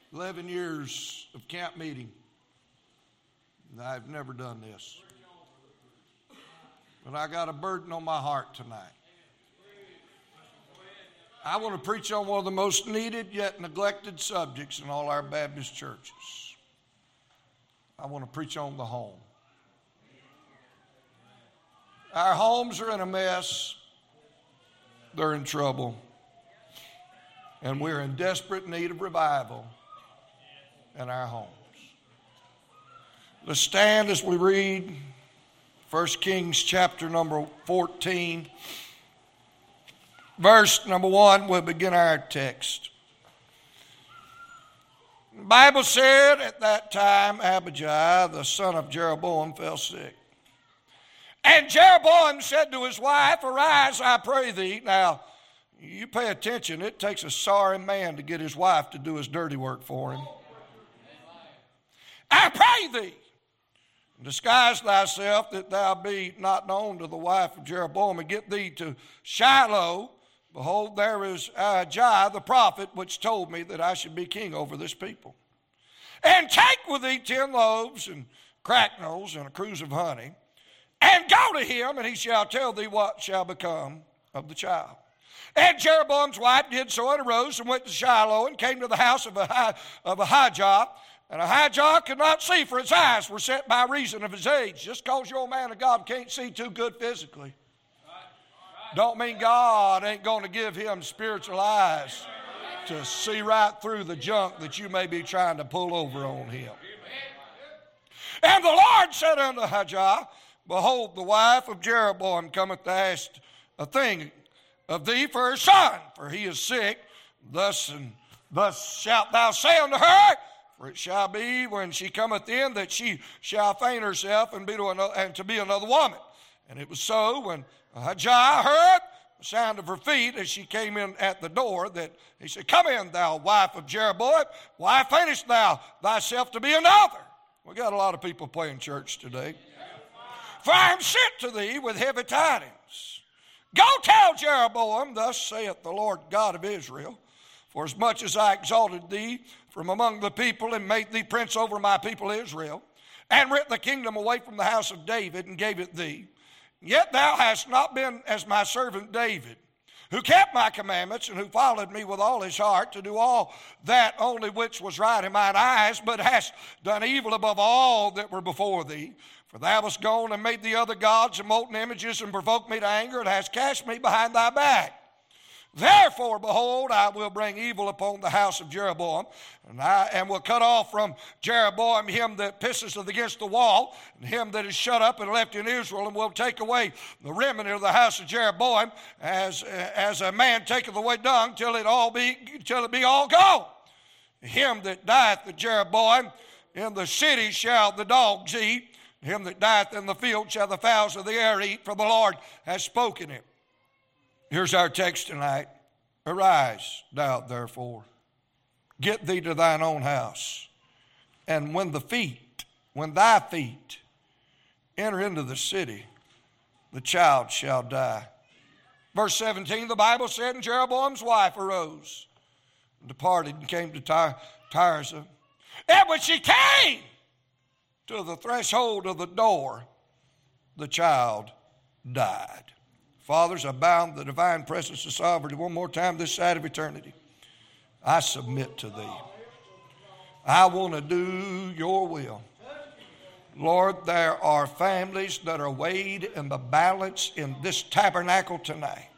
11 years of camp meeting. I've never done this. But I got a burden on my heart tonight. I want to preach on one of the most needed yet neglected subjects in all our Baptist churches. I want to preach on the home. Our homes are in a mess. They're in trouble. And we're in desperate need of revival in our homes. Let's stand as we read 1 Kings chapter number 14. Verse number 1, we'll begin our text. The Bible said at that time Abijah, the son of Jeroboam, fell sick. And Jeroboam said to his wife, "Arise, I pray thee." Now, you pay attention. It takes a sorry man to get his wife to do his dirty work for him. "I pray thee, disguise thyself that thou be not known to the wife of Jeroboam, and get thee to Shiloh. Behold, there is Ahijah the prophet, which told me that I should be king over this people. And take with thee 10 loaves and cracknels and a cruse of honey, and go to him, and he shall tell thee what shall become of the child." And Jeroboam's wife did so, and arose and went to Shiloh and came to the house of Ahijah. And Ahijah could not see, for his eyes were set by reason of his age. Just because you're a man of God can't see too good physically, don't mean God ain't going to give him spiritual eyes to see right through the junk that you may be trying to pull over on him. And the Lord said unto Ahijah, "Behold, the wife of Jeroboam cometh to ask a thing of thee for her son, for he is sick. Thus and thus shalt thou say unto her, for it shall be when she cometh in that she shall feign herself and to be another woman." And it was so when Ahijah heard the sound of her feet as she came in at the door, that he said, "Come in, thou wife of Jeroboam. Why feignest thou thyself to be another?" We got a lot of people playing church today. "For I am sent to thee with heavy tidings. Go tell Jeroboam, thus saith the Lord God of Israel, for as much as I exalted thee from among the people and made thee prince over my people Israel, and rent the kingdom away from the house of David and gave it thee, yet thou hast not been as my servant David, who kept my commandments and who followed me with all his heart to do all that only which was right in mine eyes, but hast done evil above all that were before thee. For thou hast gone and made thee other gods and molten images, and provoked me to anger, and hast cast me behind thy back. Therefore, behold, I will bring evil upon the house of Jeroboam, and will cut off from Jeroboam him that pisseth against the wall, and him that is shut up and left in Israel, and will take away the remnant of the house of Jeroboam, as a man taketh away dung, till it be all gone. Him that dieth at Jeroboam in the city shall the dogs eat, him that dieth in the field shall the fowls of the air eat, for the Lord has spoken it." Here's our text tonight. "Arise, thou therefore, get thee to thine own house, and when thy feet enter into the city, the child shall die." Verse 17, the Bible said, "And Jeroboam's wife arose and departed and came to Tirzah. And when she came to the threshold of the door, the child died." Fathers, I bound the divine presence of sovereignty one more time this side of eternity. I submit to thee. I want to do your will. Lord, there are families that are weighed in the balance in this tabernacle tonight.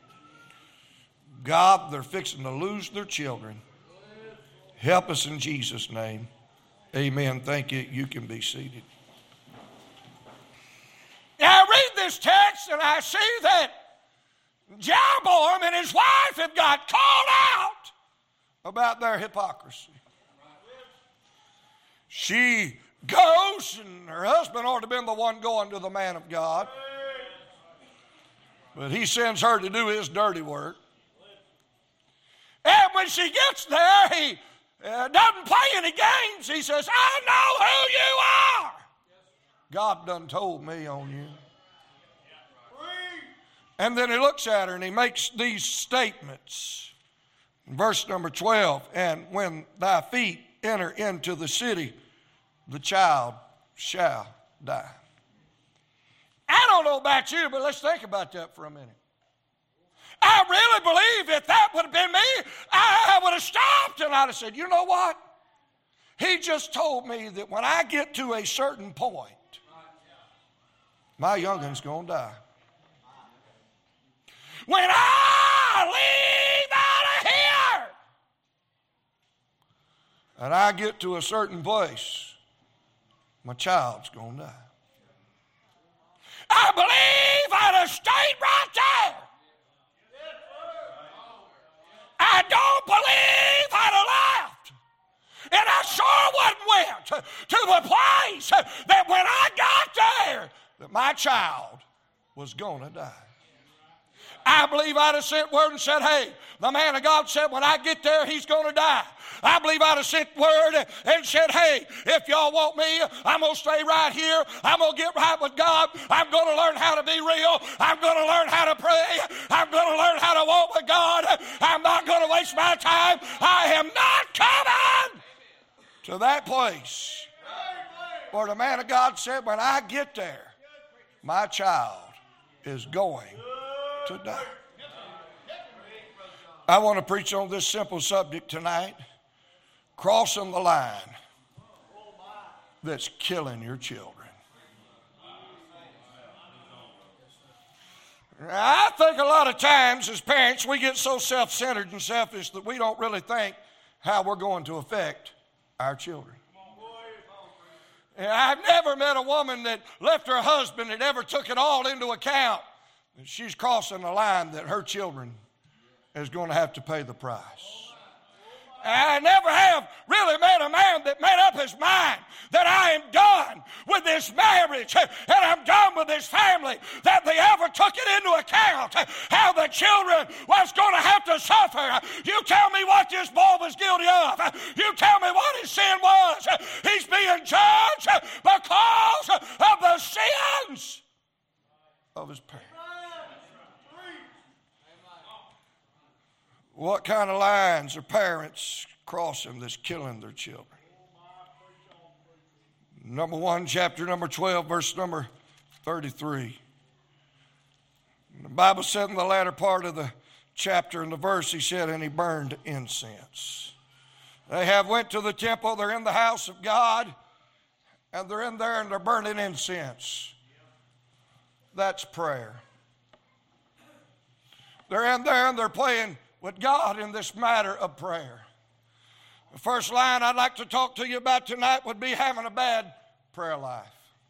God, they're fixing to lose their children. Help us in Jesus' name. Amen. Thank you. You can be seated. Now I read this text and I see that Jeroboam and his wife have got called out about their hypocrisy. She goes, and her husband ought to have been the one going to the man of God, but he sends her to do his dirty work. And when she gets there, he doesn't play any games. He says, "I know who you are. God done told me on you." And then he looks at her and he makes these statements. In verse number 12, "And when thy feet enter into the city, the child shall die. I don't know about you, but let's think about that for a minute. I really believe if that would have been me, I would have stopped and I'd have said, you know what? He just told me that when I get to a certain point, my youngin's going to die. When I leave out of here and I get to a certain place, my child's going to die. I believe I'd have stayed right there. I don't believe I'd have left. And I sure wouldn't went to the place that when I got there, that my child was going to die. I believe I'd have sent word and said, hey, the man of God said when I get there, he's going to die. I believe I'd have sent word and said, hey, if y'all want me, I'm going to stay right here. I'm going to get right with God. I'm going to learn how to be real. I'm going to learn how to pray. I'm going to learn how to walk with God. I'm not going to waste my time. I am not coming to that place where the man of God said, when I get there, my child is going to die. I want to preach on this simple subject tonight. Crossing the line that's killing your children. I think a lot of times as parents we get so self-centered and selfish that we don't really think how we're going to affect our children. And I've never met a woman that left her husband that ever took it all into account. And she's crossing the line that her children is going to have to pay the price. I never have really met a man that made up his mind that I am done with this marriage and I'm done with this family, that they ever took it into account how the children was going to have to suffer. You tell me what this boy was guilty of. You tell me what his sin was. He's being judged because of the sins of his parents. What kind of lines are parents crossing that's killing their children? Number 1, chapter number 12, verse number 33. The Bible said in the latter part of the chapter and the verse, he said, and he burned incense. They have went to the temple, they're in the house of God, and they're in there and they're burning incense. That's prayer. They're in there and they're playing with God in this matter of prayer. The first line I'd like to talk to you about tonight would be having a bad prayer life.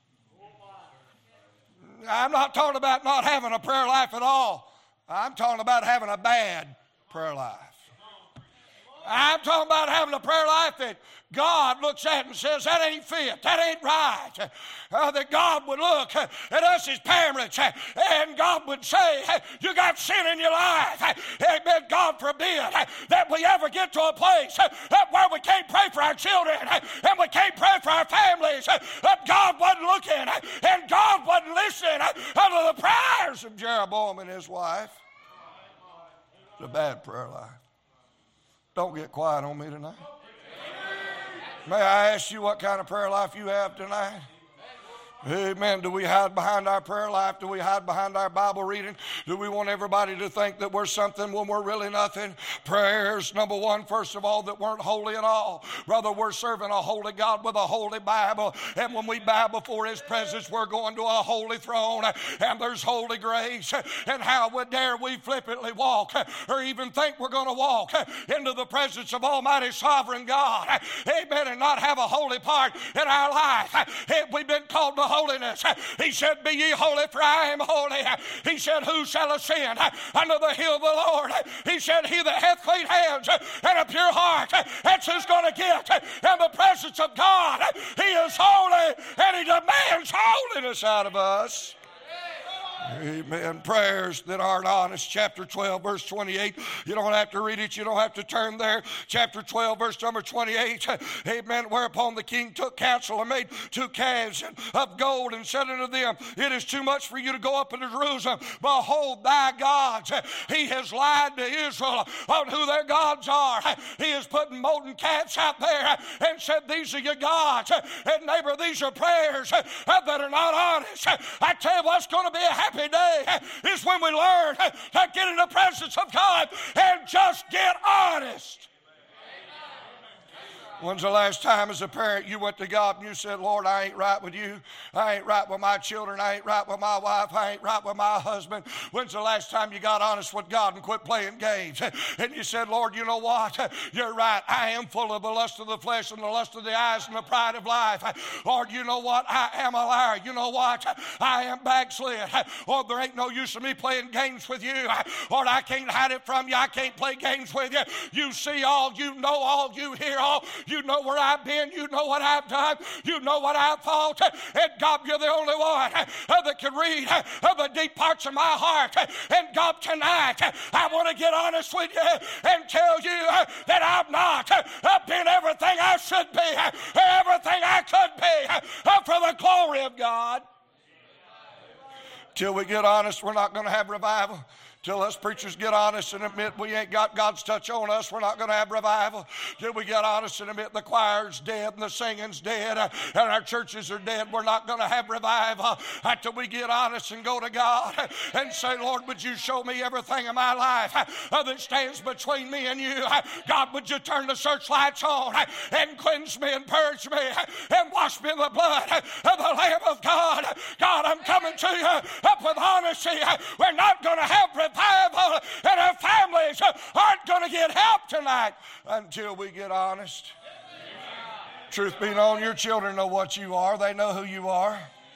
I'm not talking about not having a prayer life at all. I'm talking about having a bad prayer life. I'm talking about having a prayer life that God looks at and says, that ain't fit, that ain't right. That God would look at us as parents and God would say, you got sin in your life. Amen. God forbid that we ever get to a place where we can't pray for our children and we can't pray for our families. But God wasn't looking and God wasn't listening to the prayers of Jeroboam and his wife. It's a bad prayer life. Don't get quiet on me tonight. May I ask you what kind of prayer life you have tonight? Amen. Do we hide behind our prayer life? Do we hide behind our Bible reading? Do we want everybody to think that we're something when we're really nothing? Prayers, number 1, first of all, that weren't holy at all. Brother, we're serving a holy God with a holy Bible. And when we bow before his presence, we're going to a holy throne. And there's holy grace. And how dare we flippantly walk or even think we're going to walk into the presence of Almighty Sovereign God. Amen. And not have a holy part in our life. We've been called to holiness. He said, be ye holy, for I am holy. He said, who shall ascend unto the hill of the Lord? He said, he that hath clean hands and a pure heart, that's who's going to get in the presence of God. He is holy, and he demands holiness out of us. Amen. Prayers that aren't honest. Chapter 12, verse 28. You don't have to read it. You don't have to turn there. Chapter 12, verse number 28. Amen. Whereupon the king took counsel and made 2 calves of gold and said unto them, it is too much for you to go up into Jerusalem. Behold thy gods. He has lied to Israel on who their gods are. He is putting molten calves out there and said, these are your gods. And neighbor, these are prayers that are not honest. I tell you what's going to be a happy day is when we learn to get in the presence of God and just get honest. When's the last time as a parent you went to God and you said, Lord, I ain't right with you. I ain't right with my children. I ain't right with my wife. I ain't right with my husband. When's the last time you got honest with God and quit playing games? And you said, Lord, you know what? You're right. I am full of the lust of the flesh and the lust of the eyes and the pride of life. Lord, you know what? I am a liar. You know what? I am backslid. Lord, there ain't no use of me playing games with you. Lord, I can't hide it from you. I can't play games with you. You see all. You know all. You hear all. You know where I've been. You know what I've done. You know what I've thought. And God, you're the only one that can read the deep parts of my heart. And God, tonight, I want to get honest with you and tell you that I've not been everything I should be, everything I could be for the glory of God. Till we get honest, we're not going to have revival. Till us preachers get honest and admit we ain't got God's touch on us, we're not going to have revival. Till we get honest and admit the choir's dead and the singing's dead and our churches are dead, we're not going to have revival. Until we get honest and go to God and say, Lord, would you show me everything in my life that stands between me and you? God, would you turn the searchlights on and cleanse me and purge me and wash me in the blood of the Lamb of God? God, I'm coming to you up with honesty. We're not going to have revival, and our families aren't going to get help tonight until we get honest. Truth be known, your children know what you are. They know who you are.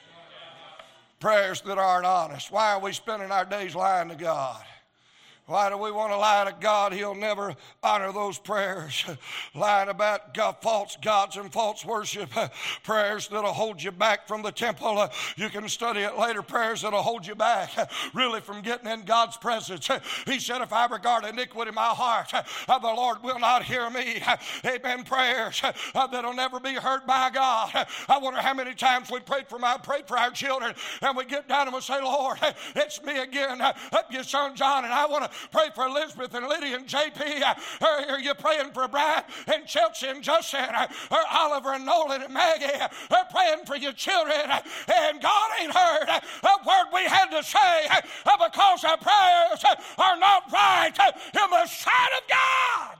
Prayers that aren't honest. Why are we spending our days lying to God? Why do we want to lie to God? He'll never honor those prayers. Lying about God, false gods and false worship. Prayers that'll hold you back from the temple. You can study it later. Prayers that'll hold you back really from getting in God's presence. He said, if I regard iniquity in my heart, the Lord will not hear me. Amen. Prayers that'll never be heard by God. I wonder how many times we prayed for our children and we get down and we say, Lord, it's me again. Your son John, and I want to pray for Elizabeth and Lydia and JP. Are you praying for Brad and Chelsea and Justin? Or Oliver and Nolan and Maggie? They're praying for your children. And God ain't heard a word we had to say because our prayers are not right in the sight of God.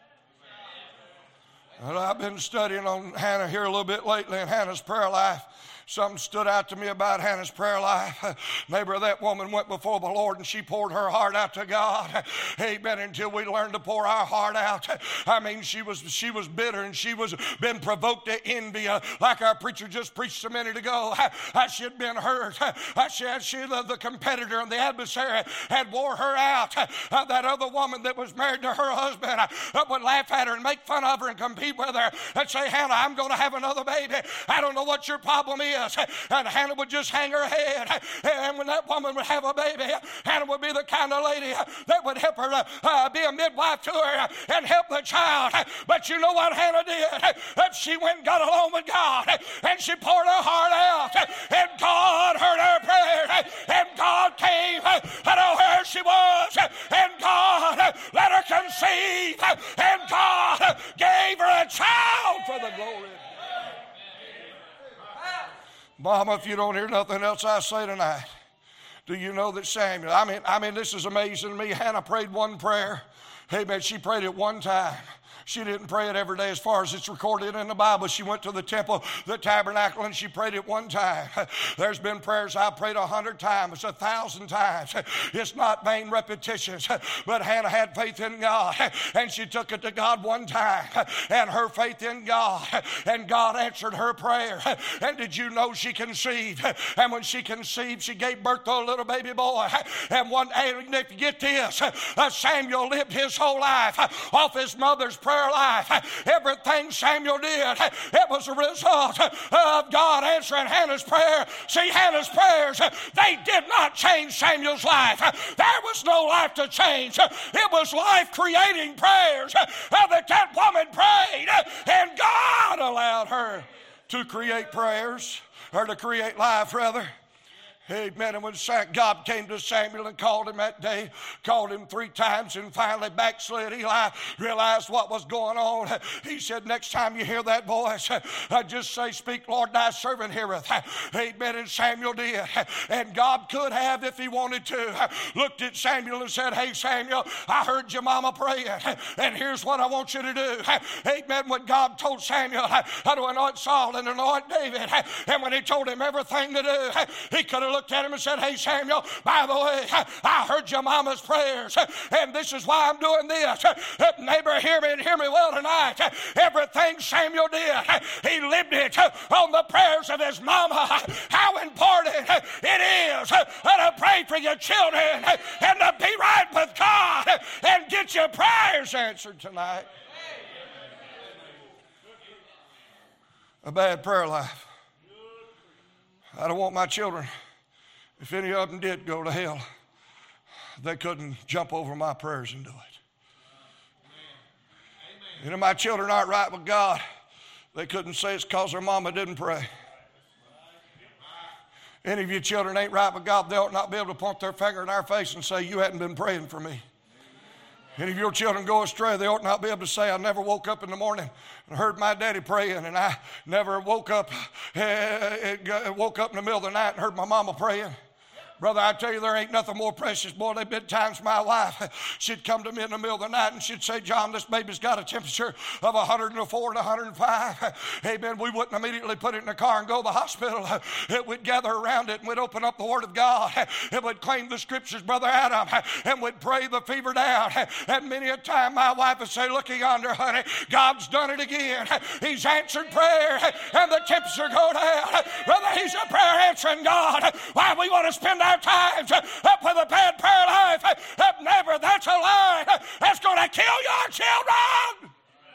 Well, I've been studying on Hannah here a little bit lately and Hannah's prayer life. Something stood out to me about Hannah's prayer life. Neighbor, that woman went before the Lord and she poured her heart out to God. Amen. Until we learned to pour our heart out. I mean, she was bitter and she was been provoked to envy, like our preacher just preached a minute ago. She had been hurt. The competitor and the adversary had wore her out. That other woman that was married to her husband would laugh at her and make fun of her and compete with her and say, Hannah, I'm going to have another baby. I don't know what your problem is. And Hannah would just hang her head. And when that woman would have a baby, Hannah would be the kind of lady that would help her be a midwife to her and help the child. But you know what Hannah did? She went and got along with God and she poured her heart out. And God heard her prayer. And God came to where she was. And God let her conceive. And God gave her a child for the glory of God. Mama, if you don't hear nothing else I say tonight, do you know that Samuel, I mean, this is amazing to me. Hannah prayed one prayer. Amen. She prayed it one time. She didn't pray it every day as far as it's recorded in the Bible. She went to the temple, the tabernacle, and she prayed it one time. There's been prayers I prayed 100 times, 1,000 times. It's not vain repetitions. But Hannah had faith in God, and she took it to God one time, and her faith in God, and God answered her prayer. And did you know she conceived? And when she conceived, she gave birth to a little baby boy. And if you get this, Samuel lived his whole life off his mother's prayer prayer life. Everything Samuel did, it was a result of God answering Hannah's prayer. See, Hannah's prayers, they did not change Samuel's life. There was no life to change. It was life-creating prayers that woman prayed, and God allowed her to create prayers, or to create life, rather. Amen. And when God came to Samuel and called him that day, called him 3 times and finally backslid, Eli realized what was going on. He said, next time you hear that voice, just say, speak, Lord, thy servant heareth. Amen. And Samuel did. And God could have, if he wanted to, looked at Samuel and said, hey, Samuel, I heard your mama praying, and here's what I want you to do. Amen. When God told Samuel how to anoint Saul and anoint David, and when he told him everything to do, he could have looked at him and said, hey, Samuel, by the way, I heard your mama's prayers, and this is why I'm doing this. Neighbor, hear me and hear me well tonight. Everything Samuel did, he lived it on the prayers of his mama. How important it is to pray for your children and to be right with God and get your prayers answered tonight. A bad prayer life. I don't want my children, if any of them did go to hell, they couldn't jump over my prayers and do it. And if my children aren't right with God, they couldn't say it's because their mama didn't pray. Any of your children ain't right with God, they ought not be able to point their finger in our face and say, you hadn't been praying for me. And if your children go astray, they ought not be able to say, I never woke up in the morning and heard my daddy praying, and I never woke up in the middle of the night and heard my mama praying. Brother, I tell you, there ain't nothing more precious. Boy, there've been times my wife, she'd come to me in the middle of the night and she'd say, John, this baby's got a temperature of 104 and 105. Amen. We wouldn't immediately put it in the car and go to the hospital. We'd gather around it and we'd open up the Word of God. It would claim the Scriptures, Brother Adam, and we'd pray the fever down. And many a time my wife would say, look yonder, honey, God's done it again. He's answered prayer and the temperature go down. Brother, He's a prayer answering God. Why we want to spend our times up with a bad prayer life? Never. That's a lie. That's going to kill your children.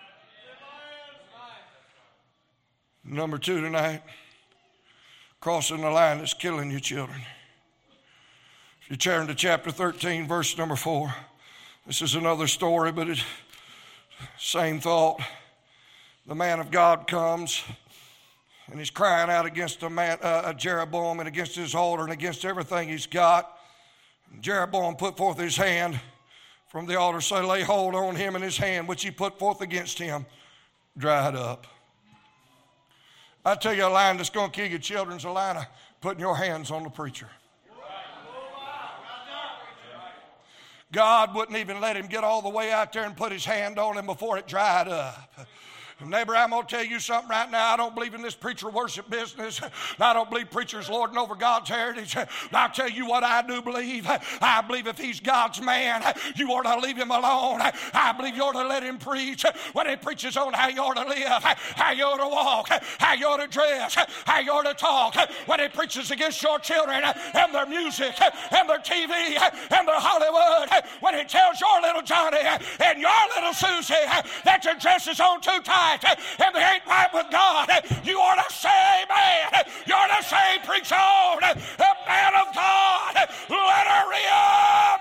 Number 2 tonight, crossing the line is killing your children. If you turn to chapter 13, verse number 4, this is another story, but it's same thought. The man of God comes, and he's crying out against Jeroboam and against his altar and against everything he's got. And Jeroboam put forth his hand from the altar, say, lay hold on him, and his hand, which he put forth against him, dried up. I tell you, a line that's going to kill your children is a line of putting your hands on the preacher. God wouldn't even let him get all the way out there and put his hand on him before it dried up. Neighbor, I'm going to tell you something right now. I don't believe in this preacher worship business. I don't believe preachers lording over God's heritage. I'll tell you what I do believe. I believe if he's God's man, you ought to leave him alone. I believe you ought to let him preach. When he preaches on how you ought to live, how you ought to walk, how you ought to dress, how you ought to talk. When he preaches against your children and their music and their TV and their Hollywood. When he tells your little Johnny and your little Susie that your dress is on too tight and they ain't right with God, you ought to say, man, you ought to say, preach on, the man of God, let her re-up.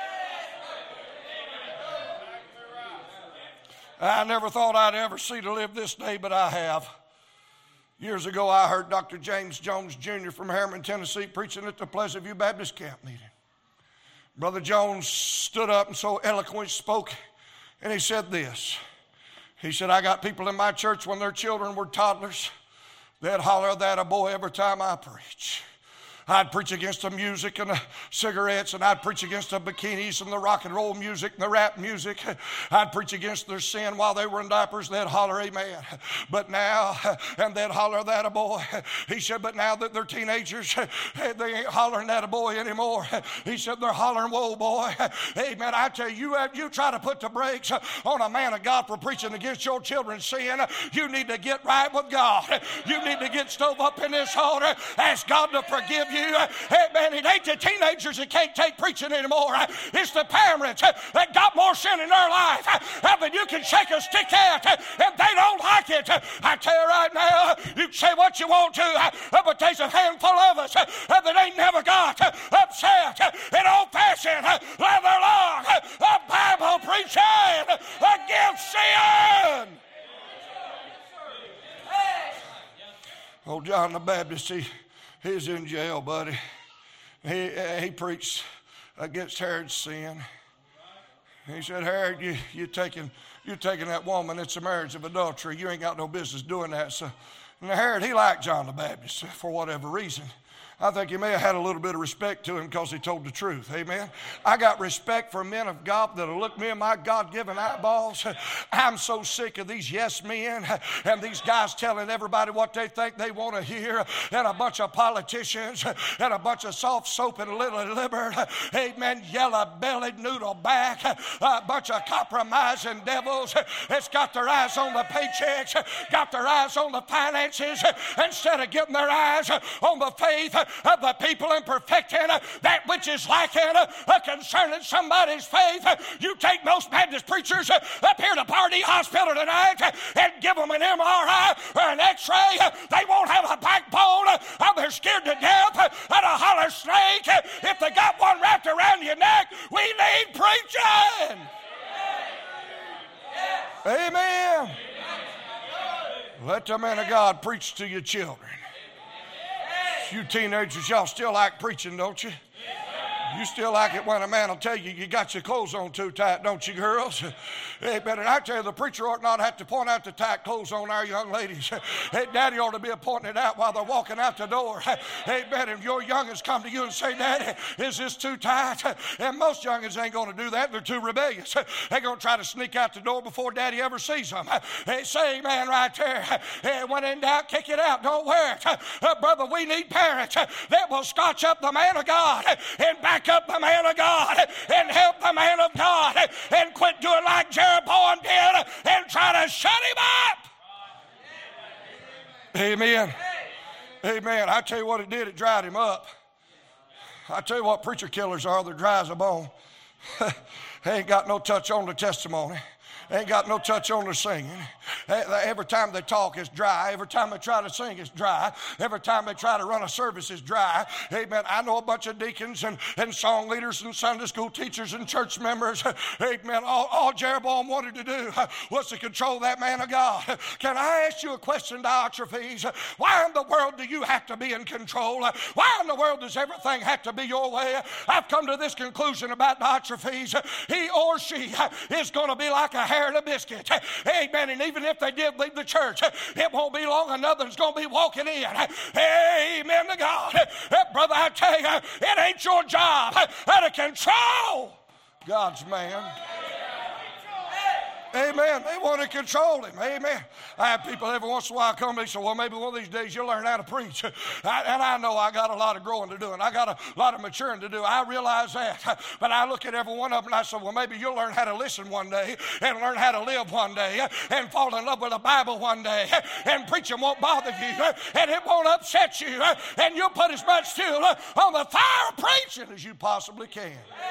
I never thought I'd ever see to live this day, but I have. Years ago, I heard Dr. James Jones Jr. from Harriman, Tennessee, preaching at the Pleasant View Baptist Camp meeting. Brother Jones stood up and so eloquently spoke, and he said this. He said, I got people in my church when their children were toddlers, they'd holler that a boy every time I preach. I'd preach against the music and the cigarettes, and I'd preach against the bikinis and the rock and roll music and the rap music. I'd preach against their sin while they were in diapers. They'd holler, amen. But now, and they'd holler that a boy. He said, but now that they're teenagers, they ain't hollering that a boy anymore. He said, they're hollering, whoa, boy. Amen. I tell you, you try to put the brakes on a man of God for preaching against your children's sin, you need to get right with God. You need to get stove up in this altar. Ask God to forgive you you. Amen. It ain't the teenagers that can't take preaching anymore. It's the parents that got more sin in their life than you can shake a stick at, and they don't like it. I tell you right now, you can say what you want to, but there's a handful of us that ain't never got upset and old-fashioned leather long Bible preaching against sin. Old John the Baptist, he's in jail, buddy. He preached against Herod's sin. He said, Herod, you're taking that woman. It's a marriage of adultery. You ain't got no business doing that. So, and Herod, he liked John the Baptist for whatever reason. I think he may have had a little bit of respect to him because he told the truth. Amen. I got respect for men of God that'll look me in my God-given eyeballs. I'm so sick of these yes men and these guys telling everybody what they think they want to hear, and a bunch of politicians and a bunch of soft soap and little liver, amen, yellow-bellied noodle back, a bunch of compromising devils that's got their eyes on the paychecks, got their eyes on the finances, instead of getting their eyes on the faith of the people and perfecting that which is lacking concerning somebody's faith. You take most Baptist preachers up here to Pardee Hospital tonight and give them an MRI or an X-ray. They won't have a backbone. They're scared to death of a holler snake. If they got one wrapped around your neck, we need preaching. Amen. Let the man of God preach to your children. You teenagers, y'all still like preaching, don't you? You still like it when a man will tell you you got your clothes on too tight, don't you, girls? Hey, but I tell you, the preacher ought not have to point out the tight clothes on our young ladies. Hey, daddy ought to be pointing it out while they're walking out the door. Hey, bet if your youngins come to you and say, Daddy, is this too tight? And most youngins ain't going to do that. They're too rebellious. They're going to try to sneak out the door before daddy ever sees them. Hey, say amen right there. Hey, when in doubt, kick it out. Don't wear it. Brother, we need parents that will scotch up the man of God and back up the man of God and help the man of God and quit doing like Jeroboam did and try to shut him up. Amen. Amen. I tell you what it did, it dried him up. I tell you what preacher killers are, they're dry as a bone. They ain't got no touch on the testimony. Ain't got no touch on the singing. Every time they talk, it's dry. Every time they try to sing, it's dry. Every time they try to run a service, it's dry. Amen. I know a bunch of deacons and song leaders and Sunday school teachers and church members. Amen. All Jeroboam wanted to do was to control that man of God. Can I ask you a question, Diotrephes? Why in the world do you have to be in control? Why in the world does everything have to be your way? I've come to this conclusion about Diotrephes. He or she is going to be like a hair and a biscuit. Amen. And even if they did leave the church, it won't be long another's going to be walking in. Amen to God. Brother, I tell you, it ain't your job to control God's man. Amen. They want to control him. Amen. I have people every once in a while come to me and say, well, maybe one of these days you'll learn how to preach. And I know I got a lot of growing to do, and I got a lot of maturing to do. I realize that. But I look at every one of them and I say, well, maybe you'll learn how to listen one day and learn how to live one day and fall in love with the Bible one day. And preaching won't bother you and it won't upset you. And you'll put as much fuel on the fire of preaching as you possibly can.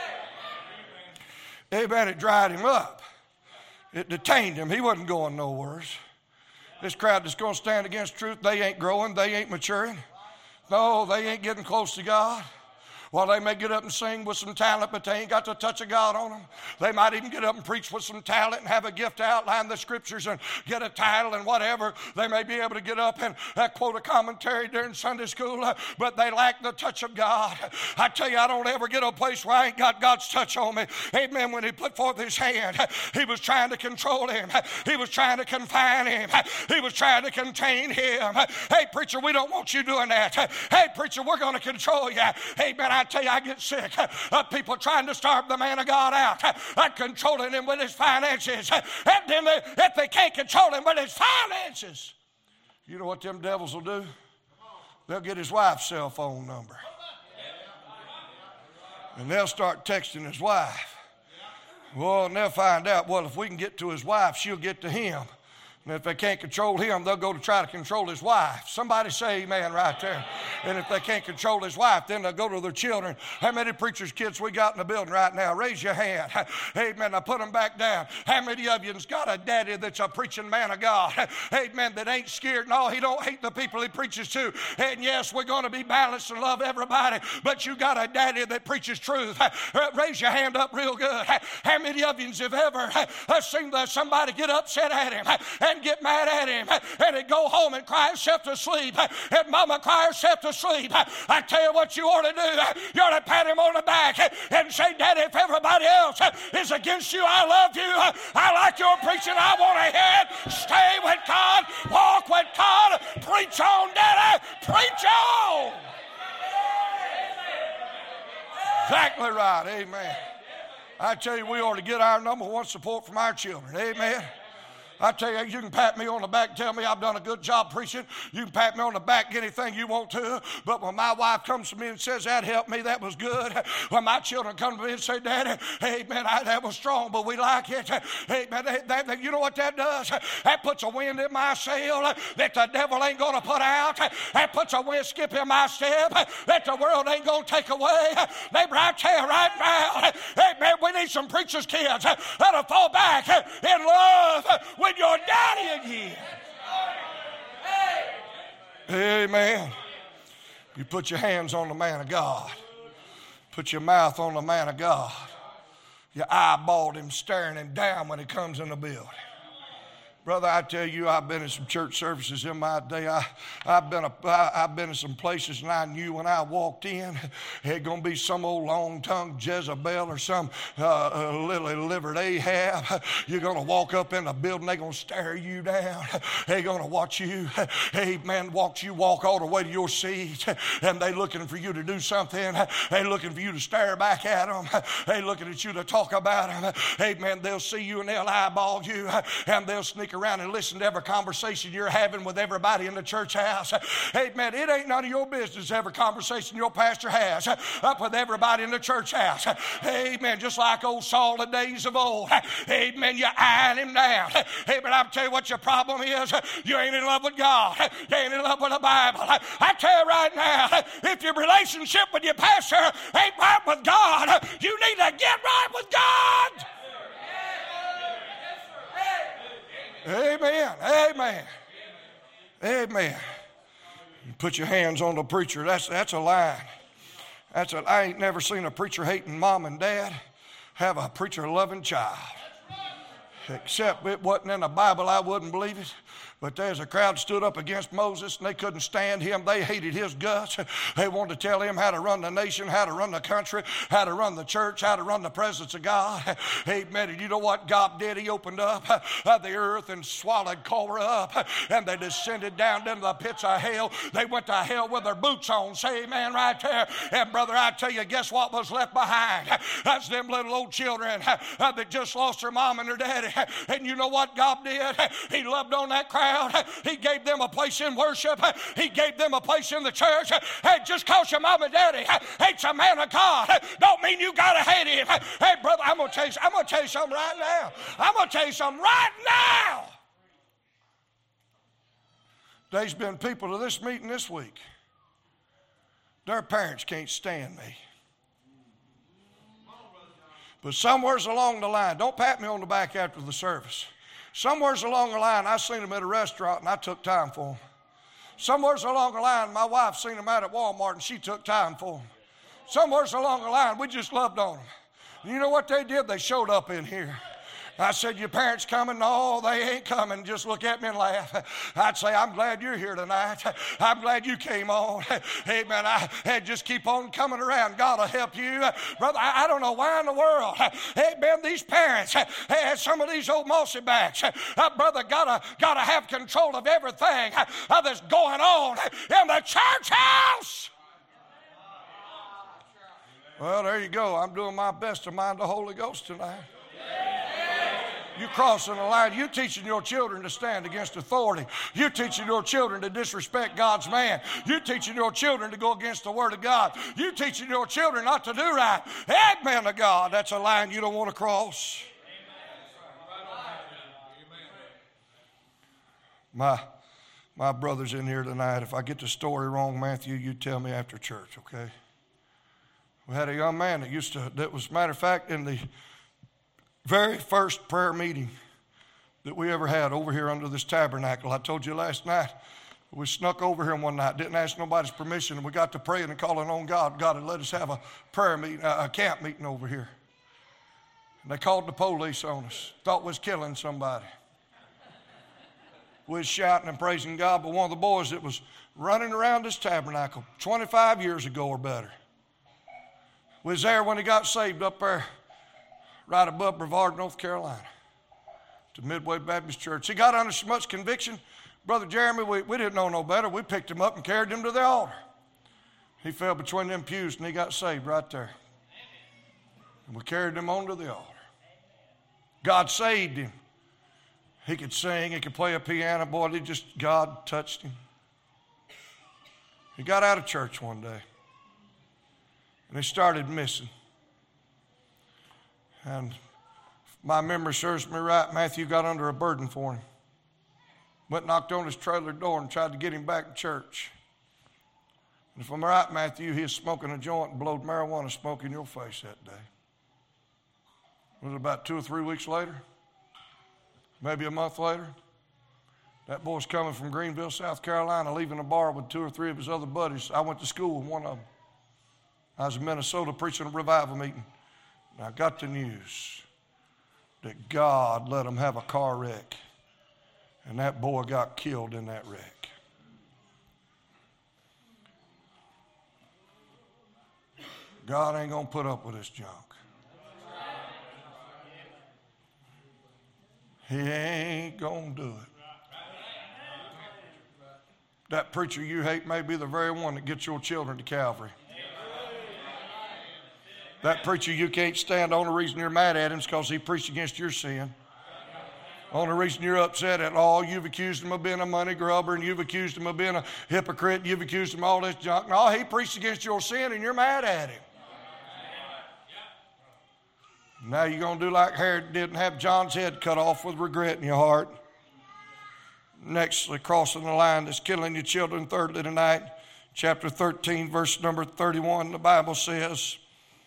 Amen. It dried him up. It detained him. He wasn't going nowhere. This crowd that's going to stand against truth, they ain't growing. They ain't maturing. No, they ain't getting close to God. Well, they may get up and sing with some talent, but they ain't got the touch of God on them. They might even get up and preach with some talent and have a gift to outline the scriptures and get a title and whatever. They may be able to get up and quote a commentary during Sunday school, but they lack the touch of God. I tell you, I don't ever get a place where I ain't got God's touch on me. Amen. When he put forth his hand, he was trying to control him. He was trying to confine him. He was trying to contain him. Hey, preacher, we don't want you doing that. Hey, preacher, we're going to control you. Amen. I tell you, I get sick of people trying to starve the man of God out, controlling him with his finances. And then if they can't control him with his finances, you know what them devils will do? They'll get his wife's cell phone number. And they'll start texting his wife. Well, and they'll find out, well, if we can get to his wife, she'll get to him. And if they can't control him, they'll go to try to control his wife. Somebody say amen right there. And if they can't control his wife, then they'll go to their children. How many preachers' kids we got in the building right now? Raise your hand. Amen. Now put them back down. How many of you's got a daddy that's a preaching man of God? Amen. That ain't scared. No, he don't hate the people he preaches to. And yes, we're going to be balanced and love everybody. But you got a daddy that preaches truth. Raise your hand up real good. How many of you's have ever seen somebody get upset at him and get mad at him and he'd go home and cry himself to sleep and mama cry herself to sleep? I tell you what you ought to do. You ought to pat him on the back and say, Daddy, if everybody else is against you, I love you. I like your preaching. I want to hear it. Stay with God. Walk with God. Preach on, Daddy. Preach on. Exactly right. Amen. I tell you, we ought to get our number one support from our children. Amen. I tell you, you can pat me on the back, tell me I've done a good job preaching. You can pat me on the back, anything you want to. But when my wife comes to me and says, that helped me, that was good. When my children come to me and say, Daddy, hey, man, that was strong, but we like it. Hey, man, you know what that does? That puts a wind in my sail that the devil ain't going to put out. That puts a wind skip in my step that the world ain't going to take away. Neighbor, I tell you right now, hey, man, we need some preacher's kids that'll fall back in love with your daddy again. Amen. You put your hands on the man of God. Put your mouth on the man of God. You eyeballed him, staring him down when he comes in the building. Brother, I tell you, I've been in some church services in my day. I've been in some places, and I knew when I walked in, it going to be some old long-tongued Jezebel or some lily-livered Ahab. You're going to walk up in the building, they're going to stare you down. They're going to watch you, amen, watch you walk all the way to your seat, and they looking for you to do something. They looking for you to stare back at them. They looking at you to talk about them. Amen, they'll see you and they'll eyeball you, and they'll sneak around and listen to every conversation you're having with everybody in the church house. Amen. It ain't none of your business every conversation your pastor has up with everybody in the church house. Amen. Just like old Saul the days of old. Amen. You're eyeing him down. Amen. I'll tell you what your problem is. You ain't in love with God. You ain't in love with the Bible. I tell you right now, if your relationship with your pastor ain't right with God, you need to get right with God. Amen. Amen. Amen. You put your hands on the preacher. That's a line. I ain't never seen a preacher hating mom and dad have a preacher loving child. Except it wasn't in the Bible, I wouldn't believe it. But there's a crowd stood up against Moses, and they couldn't stand him. They hated his guts. They wanted to tell him how to run the nation, how to run the country, how to run the church, how to run the presence of God. Amen. And you know what God did? He opened up the earth and swallowed Korah up, and they descended down into the pits of hell. They went to hell with their boots on. Say amen right there. And brother, I tell you, guess what was left behind? That's them little old children that just lost their mom and their daddy. And you know what God did? He loved on that crowd. He gave them a place in worship. He gave them a place in the church. Hey, just cause your mom and daddy hates a man of God don't mean you gotta hate him. Hey, brother, I'm gonna tell you something right now. I'm gonna tell you something right now. There's been people to this meeting this week. Their parents can't stand me. But somewheres along the line, don't pat me on the back after the service. Somewheres along the line, I seen them at a restaurant and I took time for them. Somewheres along the line, my wife seen them out at Walmart and she took time for them. Somewheres along the line, we just loved on them. And you know what they did? They showed up in here. I said, your parents coming? No, they ain't coming. Just look at me and laugh. I'd say, I'm glad you're here tonight. I'm glad you came on. Amen. Just keep on coming around. God will help you. Brother, I don't know why in the world. Amen. These parents, some of these old mossy backs, brother, gotta have control of everything that's going on in the church house. Well, there you go. I'm doing my best to mind the Holy Ghost tonight. You crossing the line. You teaching your children to stand against authority. You teaching your children to disrespect God's man. You teaching your children to go against the Word of God. You teaching your children not to do right. Amen to God. That's a line you don't want to cross. My brother's in here tonight. If I get the story wrong, Matthew, you tell me after church, okay? We had a young man that was, matter of fact, in the very first prayer meeting that we ever had over here under this tabernacle. I told you last night, we snuck over here one night, didn't ask nobody's permission, and we got to praying and calling on God. God had let us have a prayer meeting, a camp meeting over here. And they called the police on us, thought we was killing somebody. We was shouting and praising God, but one of the boys that was running around this tabernacle 25 years ago or better was there when he got saved up there right above Brevard, North Carolina, to Midway Baptist Church. He got under so much conviction, Brother Jeremy, we didn't know no better. We picked him up and carried him to the altar. He fell between them pews and he got saved right there. And we carried him on to the altar. God saved him. He could sing, he could play a piano. Boy, God touched him. He got out of church one day. And he started missing. And if my memory serves me right, Matthew got under a burden for him. Went and knocked on his trailer door and tried to get him back to church. And if I'm right, Matthew, he was smoking a joint and blowed marijuana smoke in your face that day. Was it about 2 or 3 weeks later? Maybe a month later? That boy's coming from Greenville, South Carolina, leaving a bar with 2 or 3 of his other buddies. I went to school with one of them. I was in Minnesota preaching a revival meeting. And I got the news that God let them have a car wreck. And that boy got killed in that wreck. God ain't going to put up with this junk. He ain't going to do it. That preacher you hate may be the very one that gets your children to Calvary. That preacher you can't stand, the only reason you're mad at him is because he preached against your sin. The only reason you're upset at all, you've accused him of being a money grubber, and you've accused him of being a hypocrite, and you've accused him of all this junk. No, he preached against your sin, and you're mad at him. Now you're going to do like Herod did and have John's head cut off with regret in your heart. Next, crossing the line that's killing your children. Thirdly tonight, chapter 13, verse number 31, the Bible says,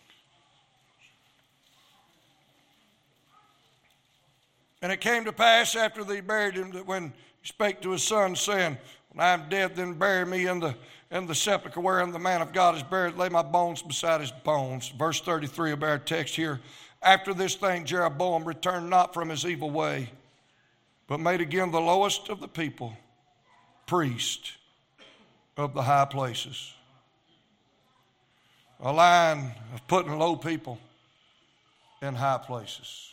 and it came to pass after they buried him that when he spake to his son, saying, when I am dead, then bury me in the sepulchre wherein the man of God is buried, lay my bones beside his bones. Verse 33 of our text here. After this thing, Jeroboam returned not from his evil way, but made again the lowest of the people priest of the high places. A line of putting low people in high places.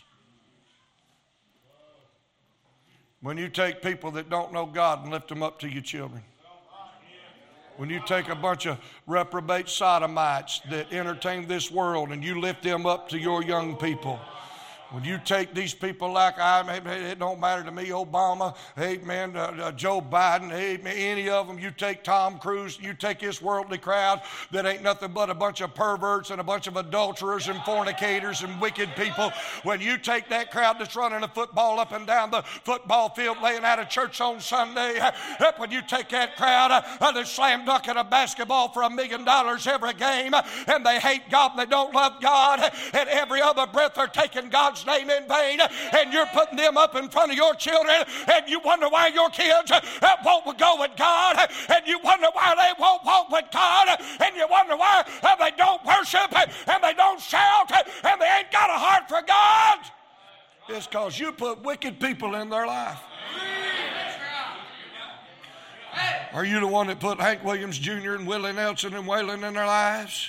When you take people that don't know God and lift them up to your children. When you take a bunch of reprobate sodomites that entertain this world and you lift them up to your young people. When you take these people like it don't matter to me, Obama, amen, Joe Biden, amen, any of them, you take Tom Cruise, you take this worldly crowd that ain't nothing but a bunch of perverts and a bunch of adulterers and fornicators and wicked people. When you take that crowd that's running a football up and down the football field, laying out of church on Sunday, when you take that crowd that's slam dunking a basketball for $1 million every game, and they hate God and they don't love God, and every other breath they're taking God's name in vain, and you're putting them up in front of your children, and you wonder why your kids won't go with God, and you wonder why they won't walk with God, and you wonder why they don't worship, and they don't shout, and they ain't got a heart for God. It's because you put wicked people in their life. Are you the one that put Hank Williams Jr. and Willie Nelson and Waylon in their lives?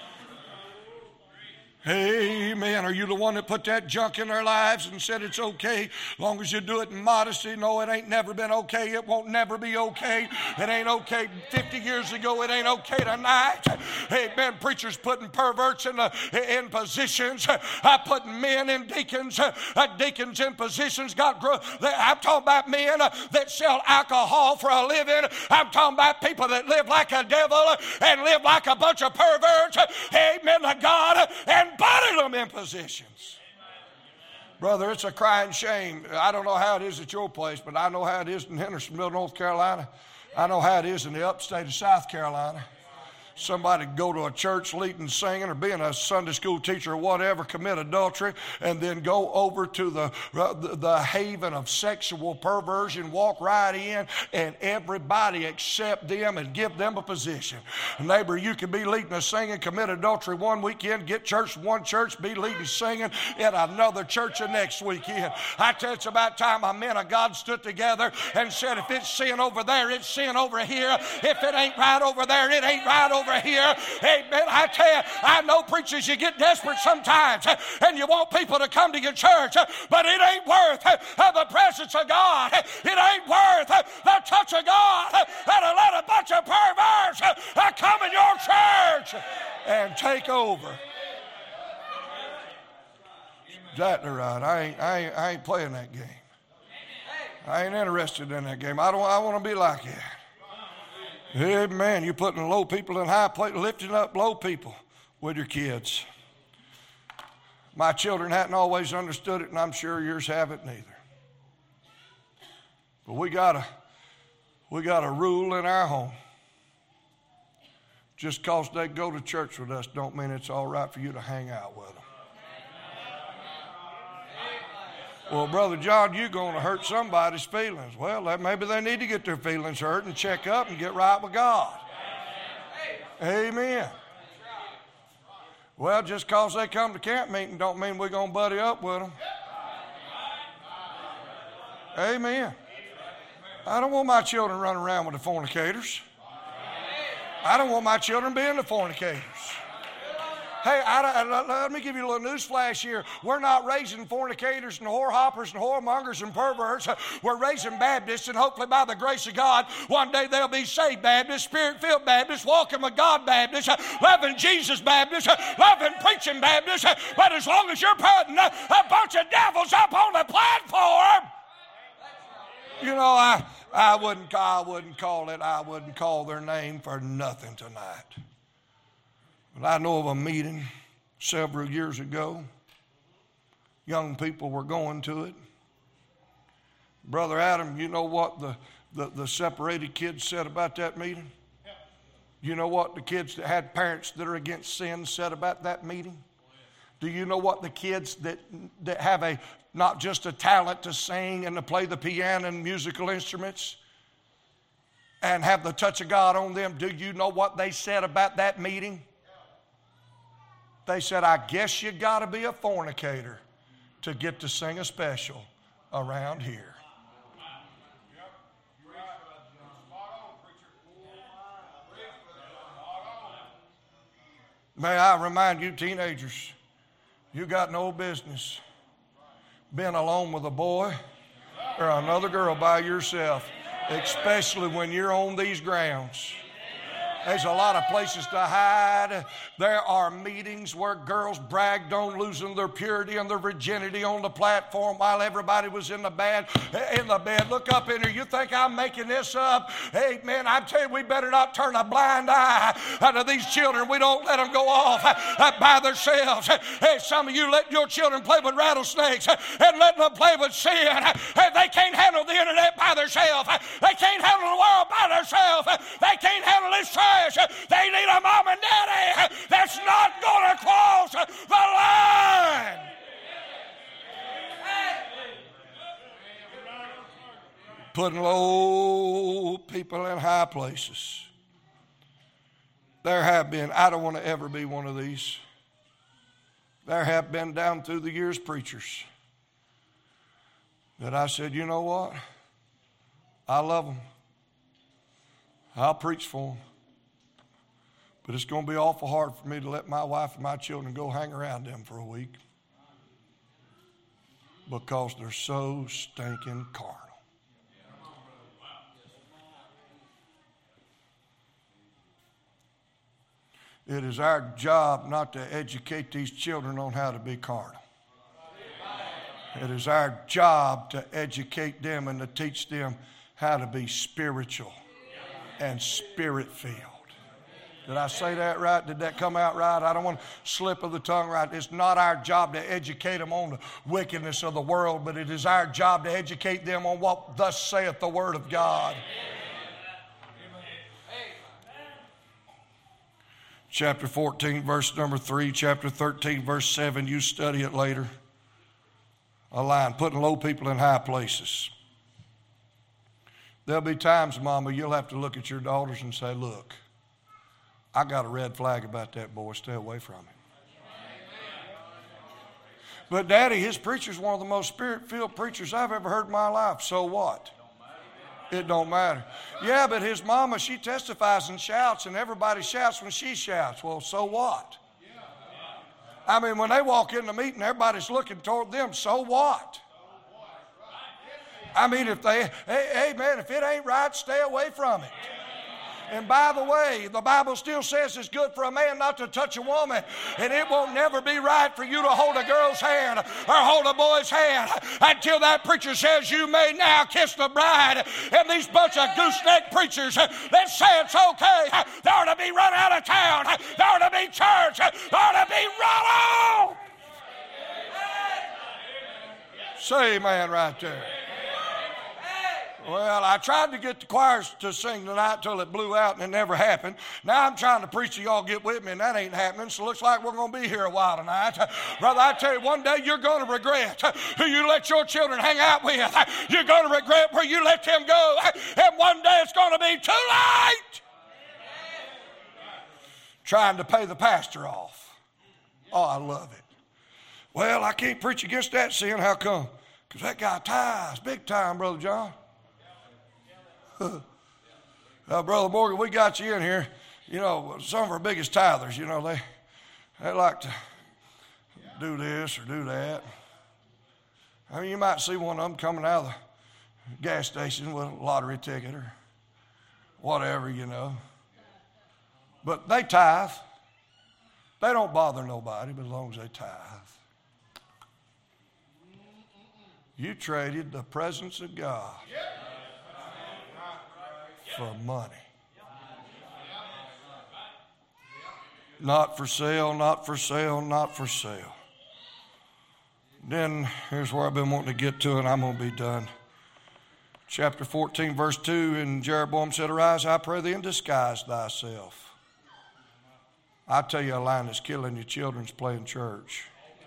Amen. Are you the one that put that junk in their lives and said it's okay as long as you do it in modesty? No, it ain't never been okay. It won't never be okay. It ain't okay 50 years ago. It ain't okay tonight. Amen. Preachers putting perverts in positions. Putting men in deacons. Deacons in positions. I'm talking about men that sell alcohol for a living. I'm talking about people that live like a devil and live like a bunch of perverts. Amen to God. And putting them in positions. Brother, it's a crying shame. I don't know how it is at your place, but I know how it is in Hendersonville, North Carolina. I know how it is in the upstate of South Carolina. Somebody go to a church leading singing or being a Sunday school teacher or whatever, commit adultery, and then go over to the haven of sexual perversion, walk right in, and everybody accept them and give them a position. Neighbor, you can be leading a singing, commit adultery one weekend, get church in one church, be leading singing in another church the next weekend. I tell you, it's about time our men of God stood together and said, if it's sin over there, it's sin over here. If it ain't right over there, it ain't right over here. Amen. I tell you, I know preachers, you get desperate sometimes and you want people to come to your church, but it ain't worth the presence of God. It ain't worth the touch of God that'll let a bunch of perverts come in your church and take over. Exactly right. I ain't playing that game. I ain't interested in that game. I want to be like that. Amen. You're putting low people in high places, lifting up low people with your kids. My children hadn't always understood it, and I'm sure yours haven't neither. But we got a rule in our home. Just because they go to church with us don't mean it's all right for you to hang out with them. Well, Brother John, you're going to hurt somebody's feelings. Well, maybe they need to get their feelings hurt and check up and get right with God. Amen. Well, just because they come to camp meeting don't mean we're going to buddy up with them. Amen. I don't want my children running around with the fornicators. I don't want my children being the fornicators. Hey, let me give you a little news flash here. We're not raising fornicators and whorehoppers and whoremongers and perverts. We're raising Baptists, and hopefully by the grace of God, one day they'll be saved Baptists, Spirit-filled Baptists, walking with God Baptists, loving Jesus Baptists, loving preaching Baptists. But as long as you're putting a bunch of devils up on the platform, you know, I wouldn't call their name for nothing tonight. But I know of a meeting several years ago. Young people were going to it. Brother Adam, you know what the separated kids said about that meeting? You know what the kids that had parents that are against sin said about that meeting? Do you know what the kids that have not just a talent to sing and to play the piano and musical instruments and have the touch of God on them, do you know what they said about that meeting? They said, I guess you got to be a fornicator to get to sing a special around here. May I remind you teenagers, you got no business being alone with a boy or another girl by yourself, especially when you're on these grounds. There's a lot of places to hide. There are meetings where girls bragged on losing their purity and their virginity on the platform while everybody was in the bed. Look up in here. You think I'm making this up? Hey, man, I tell you, we better not turn a blind eye to these children. We don't let them go off by themselves. Hey, some of you let your children play with rattlesnakes and let them play with sin. Hey, they can't handle the internet by themselves. They can't handle the world by themselves. They can't handle this church. They need a mom and daddy that's not going to cross the line. Putting low people in high places. There have been, I don't want to ever be one of these. There have been down through the years preachers that I said, you know what? I love them. I'll preach for them. But it's going to be awful hard for me to let my wife and my children go hang around them for a week because they're so stinking carnal. It is our job not to educate these children on how to be carnal. It is our job to educate them and to teach them how to be spiritual and spirit-filled. Did I say that right? Did that come out right? I don't want to slip of the tongue right. It's not our job to educate them on the wickedness of the world, but it is our job to educate them on what thus saith the Word of God. Chapter 14, verse number 3, chapter 13, verse 7, you study it later. A line, putting low people in high places. There'll be times, Mama, you'll have to look at your daughters and say, look, I got a red flag about that boy. Stay away from him. But Daddy, his preacher's one of the most spirit-filled preachers I've ever heard in my life. So what? It don't matter. Yeah, but his mama, she testifies and shouts, and everybody shouts when she shouts. Well, so what? I mean, when they walk in the meeting, everybody's looking toward them. So what? I mean, if hey man, if it ain't right, stay away from it. And by the way, the Bible still says it's good for a man not to touch a woman. And it won't never be right for you to hold a girl's hand or hold a boy's hand until that preacher says you may now kiss the bride. And these bunch of gooseneck preachers that say it's okay, they ought to be run out of town. They ought to be church. They ought to be run on. Say amen right there. Well, I tried to get the choirs to sing tonight till it blew out and it never happened. Now I'm trying to preach to y'all get with me and that ain't happening. So it looks like we're going to be here a while tonight. Brother, I tell you, one day you're going to regret who you let your children hang out with. You're going to regret where you let them go. And one day it's going to be too late. Trying to pay the pastor off. Oh, I love it. Well, I can't preach against that sin. How come? Because that guy tithes big time, Brother John. Brother Morgan, we got you in here. You know, some of our biggest tithers, you know, they like to do this or do that. I mean, you might see one of them coming out of the gas station with a lottery ticket or whatever, you know. But they tithe. They don't bother nobody, but as long as they tithe. You traded the presence of God for money. Not for sale, not for sale, not for sale. Then here's where I've been wanting to get to, and I'm going to be done. Chapter 14, verse 2, and Jeroboam said, arise, I pray thee, and disguise thyself. I tell you, a line that's killing your children's playing church.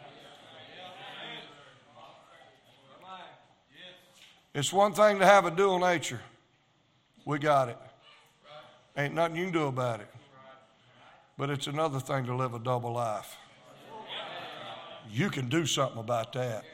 It's one thing to have a dual nature. We got it. Ain't nothing you can do about it. But it's another thing to live a double life. You can do something about that.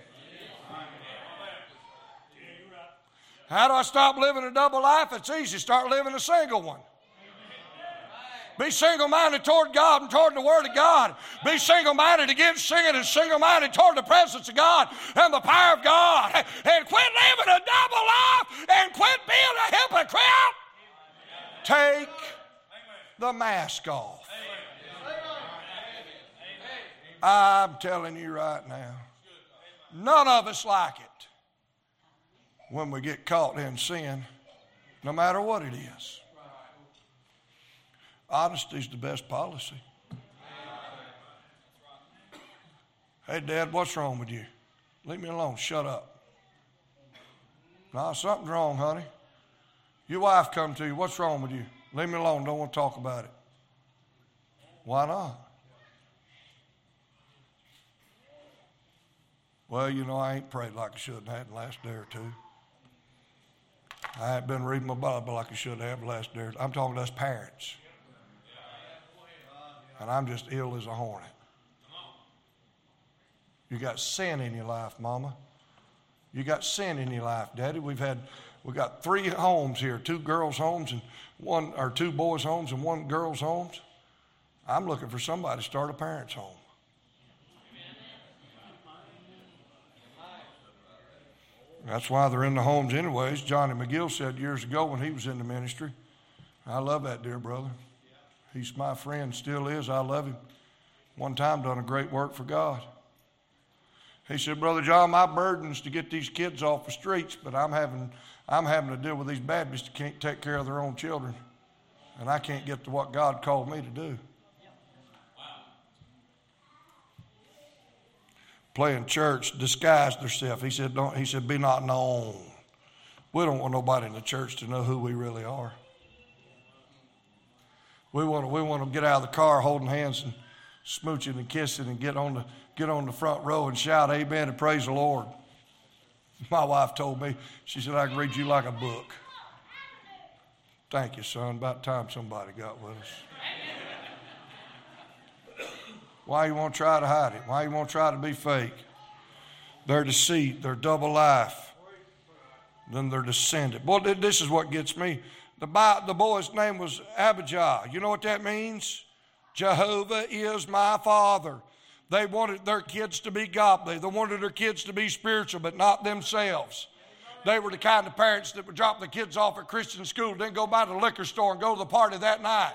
How do I stop living a double life? It's easy. Start living a single one. Be single-minded toward God and toward the Word of God. Be single-minded against singing and single-minded toward the presence of God and the power of God. And quit living a double life and quit being a hypocrite. Take the mask off. I'm telling you right now, none of us like it when we get caught in sin, no matter what it is. Honesty is the best policy. Hey, Dad, what's wrong with you? Leave me alone. Shut up. No, something's wrong, honey. Your wife come to you. What's wrong with you? Leave me alone. Don't want to talk about it. Why not? Well, you know, I ain't prayed like I should have had the last day or two. I ain't been reading my Bible like I should have the last day or two. I'm talking to us parents. And I'm just ill as a hornet. You got sin in your life, Mama. You got sin in your life, Daddy. We got 3 homes here, 2 girls' homes and 2 boys' homes and 1 girls' homes. I'm looking for somebody to start a parents' home. That's why they're in the homes anyways. Johnny McGill said years ago when he was in the ministry. I love that dear brother. He's my friend, still is. I love him. One time done a great work for God. He said, Brother John, my burden's to get these kids off the streets, but I'm having to deal with these Baptists that can't take care of their own children. And I can't get to what God called me to do. Playing church, disguised themselves. He said, be not known. We don't want nobody in the church to know who we really are. We want to get out of the car holding hands and smooching and kissing and get on the front row and shout amen and praise the Lord. My wife told me, she said, I can read you like a book. Thank you, son. About time somebody got with us. Why you want to try to hide it? Why you want to try to be fake? Their deceit, their double life. Then they're descendant. Boy, this is what gets me. The boy's name was Abijah. You know what that means? Jehovah is my father. They wanted their kids to be godly. They wanted their kids to be spiritual, but not themselves. They were the kind of parents that would drop the kids off at Christian school, then go by the liquor store and go to the party that night.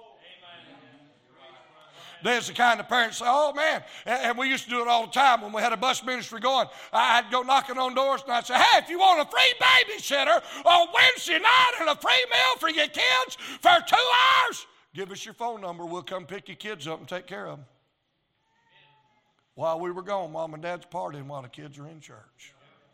There's the kind of parents say, oh man, and we used to do it all the time when we had a bus ministry going. I'd go knocking on doors and I'd say, hey, if you want a free babysitter on Wednesday night and a free meal for your kids for 2 hours, give us your phone number. We'll come pick your kids up and take care of them. While we were gone, Mom and Dad's partying while the kids are in church.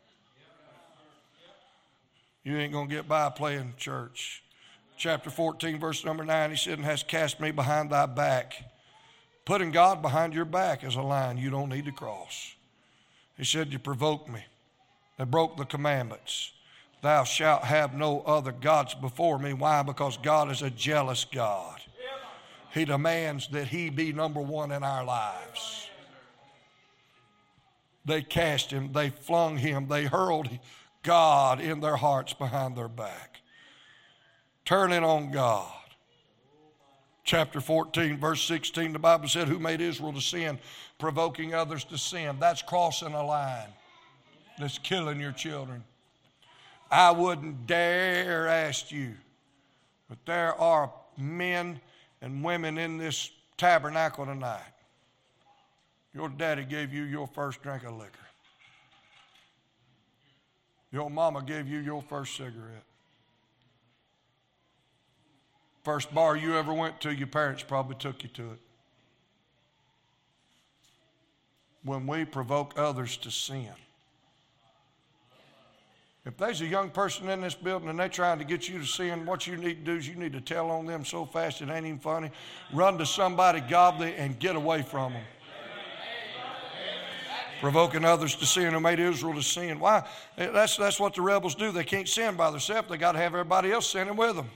You ain't going to get by playing church. Chapter 14, verse number 9, he said, and hast cast me behind thy back. Putting God behind your back is a line you don't need to cross. He said, you provoked me. They broke the commandments. Thou shalt have no other gods before me. Why? Because God is a jealous God. He demands that he be number one in our lives. They cast him, they flung him, they hurled God in their hearts behind their back. Turning on God. Chapter 14, verse 16, the Bible said, who made Israel to sin, provoking others to sin. That's crossing a line. That's killing your children. I wouldn't dare ask you, but there are men and women in this tabernacle tonight. Your daddy gave you your first drink of liquor. Your mama gave you your first cigarette. First bar you ever went to, your parents probably took you to it. When we provoke others to sin. If there's a young person in this building and they're trying to get you to sin, what you need to do is you need to tell on them so fast it ain't even funny. Run to somebody godly and get away from them. Provoking others to sin, who made Israel to sin. Why? That's what the rebels do. They can't sin by themselves. They got to have everybody else sinning with them.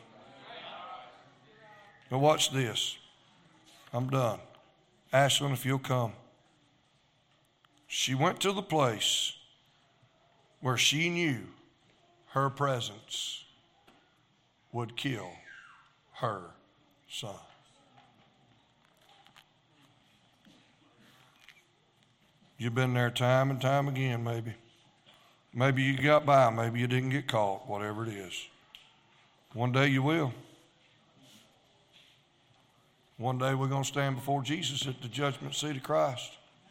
Now watch this. I'm done. Ashlyn, if you'll come. She went to the place where she knew her presence would kill her son. You've been there time and time again, maybe. Maybe you got by, maybe you didn't get caught, whatever it is. One day you will. One day we're going to stand before Jesus at the judgment seat of Christ.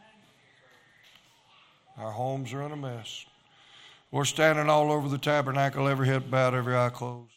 Our homes are in a mess. We're standing all over the tabernacle, every head bowed, every eye closed.